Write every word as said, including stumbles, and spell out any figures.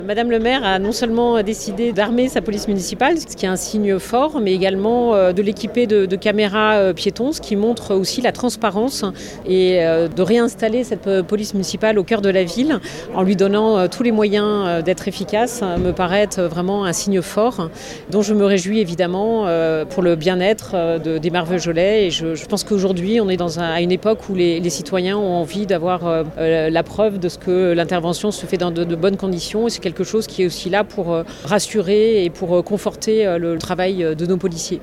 Madame le maire a non seulement décidé d'armer sa police municipale, ce qui est un signe fort, mais également de l'équiper de, de caméras piétons, ce qui montre aussi la transparence et de réinstaller cette police municipale au cœur de la ville en lui donnant tous les moyens d'être efficace me paraît être vraiment un signe fort dont je me réjouis évidemment pour le bien-être de, des Marvejols-et je, je pense qu'aujourd'hui on est dans un, à une époque où les, les citoyens ont envie d'avoir la preuve de ce que l'intervention se fait dans de, de bonnes conditions et c'est quelque chose qui est aussi là pour rassurer et pour conforter le travail de nos policiers.